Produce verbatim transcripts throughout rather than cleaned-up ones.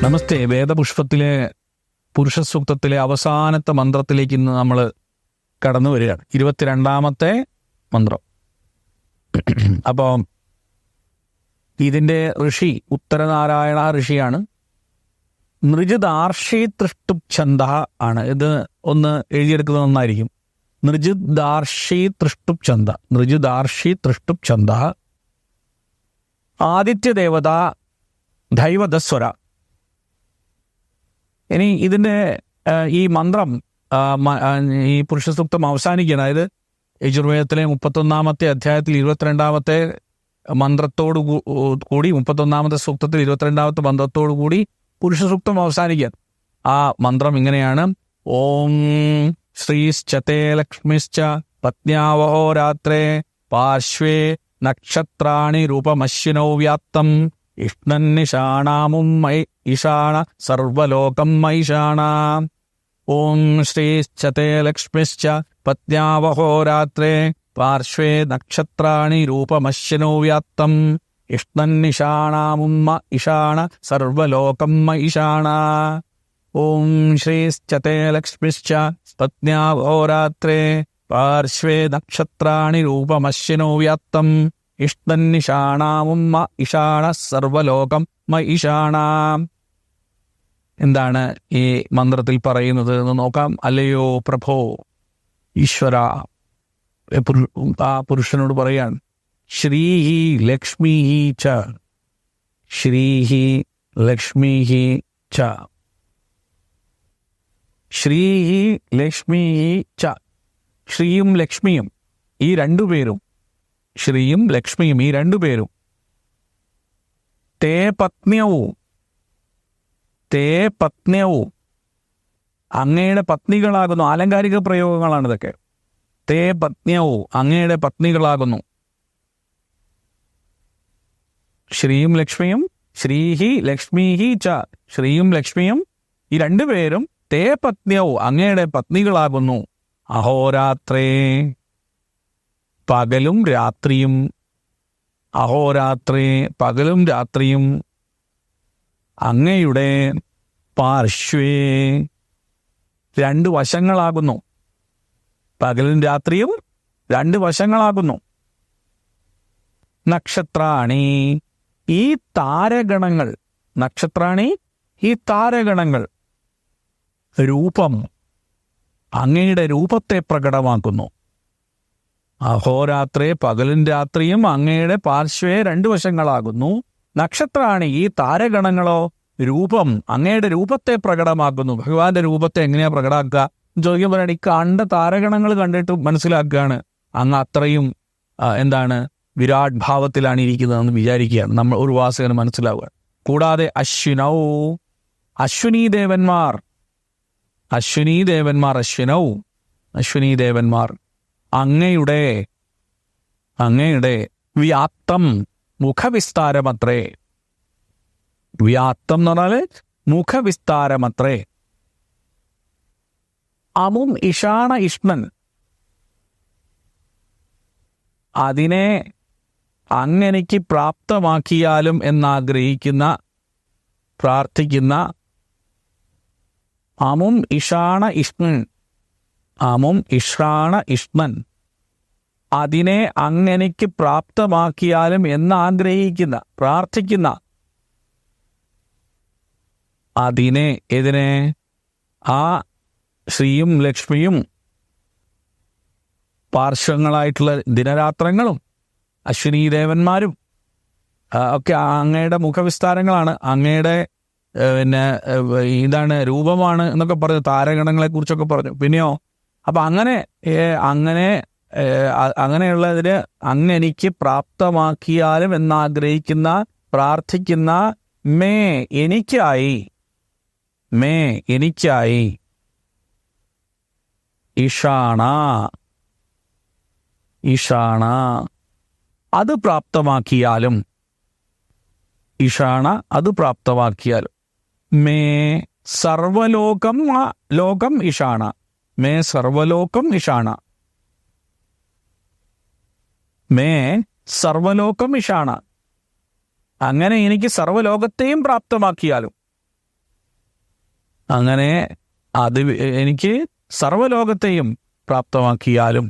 നമസ്തേ. വേദപുഷ്പത്തിലെ പുരുഷ സൂക്തത്തിലെ അവസാനത്തെ മന്ത്രത്തിലേക്ക് ഇന്ന് നമ്മൾ കടന്നു വരികയാണ്. ഇരുപത്തിരണ്ടാമത്തെ മന്ത്രം. അപ്പോൾ ഇതിൻ്റെ ഋഷി ഉത്തരനാരായണ ഋഷിയാണ്. നൃജിദാർഷി തൃഷ്ടുപ് ഛന്ദ ആണ്. ഇത് ഒന്ന് എഴുതിയെടുക്കുന്നത് നന്നായിരിക്കും. നൃജിദാർഷി തൃഷ്ടുപ് ഛന്ദ, നൃജിദാർഷി തൃഷ്ടുപ് ഛന്ദ. ആദിത്യദേവത ദൈവതസ്വര. ഇനി ഇതിൻ്റെ ഈ മന്ത്രം ഈ പുരുഷ സൂക്തം അവസാനിക്കുകയാണ്. അതായത് യജുർവേദത്തിലെ മുപ്പത്തൊന്നാമത്തെ അധ്യായത്തിൽ ഇരുപത്തിരണ്ടാമത്തെ മന്ത്രത്തോടു കൂടി മുപ്പത്തൊന്നാമത്തെ സൂക്തത്തിൽ ഇരുപത്തിരണ്ടാമത്തെ മന്ത്രത്തോടു കൂടി പുരുഷ സൂക്തം അവസാനിക്കുക. ആ മന്ത്രം ഇങ്ങനെയാണ്: ഓം ശ്രീശ്ചതേ ലക്ഷ്മിശ്ച പത്ന്യാവഹോരാത്രേ പാർശ്വേ നക്ഷത്രാണി രൂപമശ്വിനോ വ്യാപ്തം ഇഷ്ണന്നിഷാണാമും മൈ ഇഷാണ സർവലോകം മൈഷാണ. ഓം ശ്രീശ്ചതേ ലക്ഷ്മിശ്ച പത്ന്യാവഹോരാത്രേ പാർശ്വേ നക്ഷത്രാണി രൂപമശ്വിനോ വ്യാപ്തം ഇഷ്ണന്നിഷാണാമും ഇഷാണ സർവലോകം മൈഷാണ. ഓം ശ്രീശ്ചതേ ലക്ഷ്മിശ്ച പത്ന്യാവഹോരാത്രേ പാർശ്വേ നക്ഷത്രാണി രൂപമശ്വിനോ വ്യാപ്തം ഇഷ്ണന്നിഷാണാമും ഇഷാണ സർവലോകം മൈഷാണ. എന്താണ് ഈ മന്ത്രത്തിൽ പറയുന്നത് എന്ന് നോക്കാം. അല്ലയോ പ്രഭോ ഈശ്വര, ആ പുരുഷനോട് പറയാൻ, ശ്രീഹി ലക്ഷ്മീഹി ച, ശ്രീഹി ലക്ഷ്മീഹി ച, ശ്രീഹി ലക്ഷ്മീഹി ച. ശ്രീയും ലക്ഷ്മിയും ഈ രണ്ടുപേരും, ശ്രീയും ലക്ഷ്മിയും ഈ രണ്ടുപേരും, തേ പത്ന്യവും തേ പത്ന്യവും അങ്ങയുടെ പത്നികളാകുന്നു. ആലങ്കാരിക പ്രയോഗങ്ങളാണ് ഇതൊക്കെ. തേ പത്ന്യവും അങ്ങയുടെ പത്നികളാകുന്നു. ശ്രീയും ലക്ഷ്മിയും, ശ്രീഹി ലക്ഷ്മീഹി ച, ശ്രീയും ലക്ഷ്മിയും ഈ രണ്ടുപേരും തേ പത്ന്യവും അങ്ങയുടെ പത്നികളാകുന്നു. അഹോരാത്രേ പകലും രാത്രിയും, അഹോരാത്രേ പകലും രാത്രിയും അങ്ങയുടെ പാർശ്വേ രണ്ട് വശങ്ങളാകുന്നു. പകലും രാത്രിയും രണ്ട് വശങ്ങളാകുന്നു. നക്ഷത്രാണി ഈ താരഗണങ്ങൾ, നക്ഷത്രാണി ഈ താരഗണങ്ങൾ, രൂപം അങ്ങയുടെ രൂപത്തെ പ്രകടമാക്കുന്നു. അഹോരാത്രേ പകലും രാത്രിയും അങ്ങയുടെ പാർശ്വേ രണ്ടു വശങ്ങളാകുന്നു. നക്ഷത്രാണി ഈ താരഗണങ്ങളോ രൂപം അങ്ങയുടെ രൂപത്തെ പ്രകടമാക്കുന്നു. ഭഗവാന്റെ രൂപത്തെ എങ്ങനെയാ പ്രകടമാക്കുക ചോദിക്കുമ്പോൾ ഈ കണ്ട താരഗണങ്ങൾ കണ്ടിട്ട് മനസ്സിലാക്കുകയാണ് അങ്ങ് അത്രയും എന്താണ് വിരാട് ഭാവത്തിലാണ് ഇരിക്കുന്നതെന്ന് വിചാരിക്കുകയാണ് നമ്മൾ ഒരു വാസകന് മനസ്സിലാവുക. കൂടാതെ അശ്വിനൗ അശ്വിനീ ദേവന്മാർ, അശ്വിനീ ദേവന്മാർ അശ്വിനൗ അശ്വിനീ ദേവന്മാർ അങ്ങയുടെ അങ്ങയുടെ വ്യാപ്തം മുഖവിസ്താരമത്രേ. വ്യാപ്തം എന്ന് പറഞ്ഞാല് മുഖവിസ്താരമത്രേ. അമും ഇഷാണ ഇഷ്ണൻ അതിനെ അങ്ങെനിക്ക് പ്രാപ്തമാക്കിയാലും എന്നാഗ്രഹിക്കുന്ന പ്രാർത്ഥിക്കുന്ന അമും ഇഷാണ ഇഷ്ണൻ, അമും ഇഷ്രാണ ഇഷ്ണൻ അതിനെ അങ്ങെനിക്ക് പ്രാപ്തമാക്കിയാലും എന്നാഗ്രഹിക്കുന്ന പ്രാർത്ഥിക്കുന്ന അതിനെ ഇതിനെ ആ ശ്രീയും ലക്ഷ്മിയും പാർശ്വങ്ങളായിട്ടുള്ള ദിനരാത്രങ്ങളും അശ്വിനീ ദേവന്മാരും ഒക്കെ അങ്ങയുടെ മുഖവിസ്താരങ്ങളാണ്, അങ്ങയുടെ പിന്നെ ഇതാണ് രൂപമാണ് എന്നൊക്കെ പറഞ്ഞു, താരഗണങ്ങളെ കുറിച്ചൊക്കെ പറഞ്ഞു. പിന്നെയോ അപ്പൊ അങ്ങനെ അങ്ങനെ അങ്ങനെയുള്ളതിന് അങ്ങെനിക്ക് പ്രാപ്തമാക്കിയാലും എന്നാഗ്രഹിക്കുന്ന പ്രാർത്ഥിക്കുന്ന മേ എനിക്കായി, മേ എനിക്കായി ഇഷാണ ഇഷാണ അത് പ്രാപ്തമാക്കിയാലും, ഇഷാണ അത് പ്രാപ്തമാക്കിയാലും, മേ സർവലോകം ലോകം ഇഷാണ, മേ സർവലോകം ഇഷാണ, മേ സർവലോകം ഇഷാണ അങ്ങനെ എനിക്ക് സർവ്വലോകത്തെയും പ്രാപ്തമാക്കിയാലും. അങ്ങനെ അത് എനിക്ക് സർവ്വലോകത്തെയും പ്രാപ്തമാക്കിയാലും.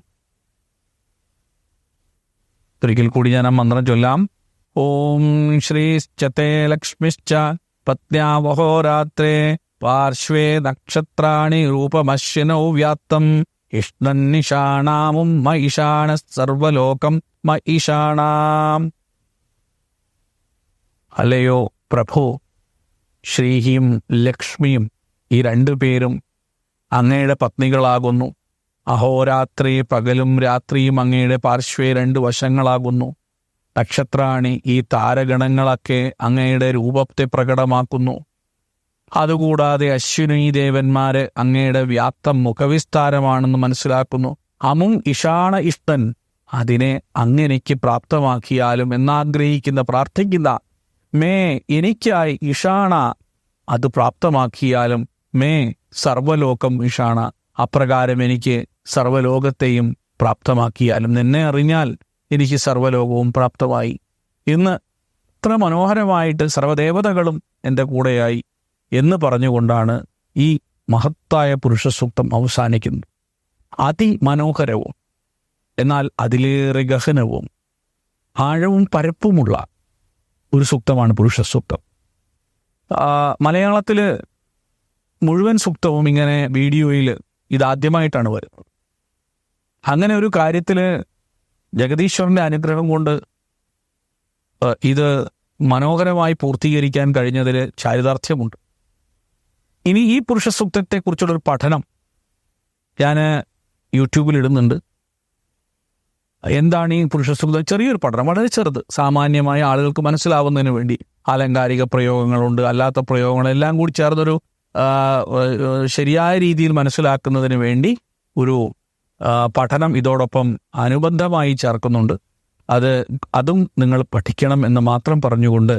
ഒരിക്കൽ കൂടി ഞാൻ ആ മന്ത്രം ചൊല്ലാം. ഓം ശ്രീശ്ചതേ ലക്ഷ്മിശ്ച പത്ന്യാവഹോരാത്രേ പാർശ്വേ നക്ഷത്രാണി രൂപമശ്വിനൗ വ്യാത്തം ഇഷ്ണന്നിഷാണാമും മ ഈശാന സർവലോകം മ ഈശാണാം. അല്ലയോ പ്രഭു, ശ്രീഹിയും ലക്ഷ്മിയും ഈ രണ്ടു പേരും അങ്ങയുടെ പത്നികളാകുന്നു. അഹോരാത്രി പകലും രാത്രിയും അങ്ങയുടെ പാർശ്വേ രണ്ട് വശങ്ങളാകുന്നു. നക്ഷത്രാണി ഈ താരഗണങ്ങളൊക്കെ അങ്ങയുടെ രൂപത്തെ പ്രകടമാക്കുന്നു. അതുകൂടാതെ അശ്വിനി ദേവന്മാര് അങ്ങയുടെ വ്യാപ്തം മുഖവിസ്താരമാണെന്ന് മനസ്സിലാക്കുന്നു. അമും ഇഷാണ ഇഷ്ടൻ, അതിനെ അങ്ങെനിക്ക് പ്രാപ്തമാക്കിയാലും എന്നാഗ്രഹിക്കുന്ന പ്രാർത്ഥിക്കുന്ന മേ എനിക്കായി ഇഷാണ അത് പ്രാപ്തമാക്കിയാലും മേ സർവലോകം ഇഷാണ അപ്രകാരം എനിക്ക് സർവലോകത്തെയും പ്രാപ്തമാക്കിയാലും. നിന്നെ അറിഞ്ഞാൽ എനിക്ക് സർവലോകവും പ്രാപ്തമായി. ഇന്ന് ഇത്ര മനോഹരമായിട്ട് സർവദേവതകളും എൻ്റെ കൂടെയായി എന്ന് പറഞ്ഞുകൊണ്ടാണ് ഈ മഹത്തായ പുരുഷസൂക്തം അവസാനിക്കുന്നത്. അതിമനോഹരവും എന്നാൽ അതിലേറെ ഗഹനവും ആഴവും പരപ്പുമുള്ള ഒരു സൂക്തമാണ് പുരുഷസൂക്തം. മലയാളത്തിൽ മുഴുവൻ സൂക്തവും ഇങ്ങനെ വീഡിയോയിൽ ഇതാദ്യമായിട്ടാണ് വരുന്നത്. അങ്ങനെ ഒരു കാര്യത്തിൽ ജഗദീശ്വരൻ്റെ അനുഗ്രഹം കൊണ്ട് ഇത് മനോഹരമായി പൂർത്തീകരിക്കാൻ കഴിഞ്ഞതിൽ ചാരിതാർത്ഥ്യമുണ്ട്. ഇനി ഈ പുരുഷസൂക്തത്തെക്കുറിച്ചുള്ളൊരു പഠനം ഞാൻ യൂട്യൂബിൽ ഇടുന്നുണ്ട്. എന്താണ് ഈ പുരുഷസൂക്തം? ചെറിയൊരു പഠനം, വളരെ ചെറുത്, സാമാന്യമായ ആളുകൾക്ക് മനസ്സിലാവുന്നതിന് വേണ്ടി. ആലങ്കാരിക പ്രയോഗങ്ങളുണ്ട്, അല്ലാത്ത പ്രയോഗങ്ങളെല്ലാം കൂടി ചേർന്നൊരു ശരിയായ രീതിയിൽ മനസ്സിലാക്കുന്നതിന് വേണ്ടി ഒരു പഠനം ഇതോടൊപ്പം അനുബന്ധമായി ചേർക്കുന്നുണ്ട്. അത് അതും നിങ്ങൾ പഠിക്കണം എന്ന് മാത്രം പറഞ്ഞുകൊണ്ട്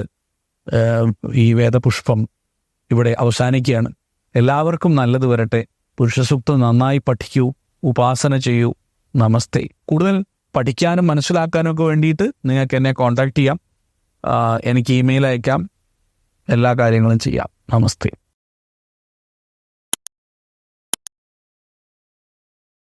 ഈ വേദപുഷ്പം ഇവിടെ അവസാനിക്കുകയാണ്. എല്ലാവർക്കും നല്ലത് വരട്ടെ. പുരുഷസൂക്തം നന്നായി പഠിക്കൂ, ഉപാസന ചെയ്യൂ. നമസ്തേ. കൂടുതൽ പഠിക്കാനും മനസ്സിലാക്കാനും ഒക്കെ വേണ്ടിയിട്ട് നിങ്ങൾക്ക് എന്നെ കോൺടാക്ട് ചെയ്യാം, എനിക്ക് ഇമെയിൽ അയക്കാം, എല്ലാ കാര്യങ്ങളും ചെയ്യാം. നമസ്തേ.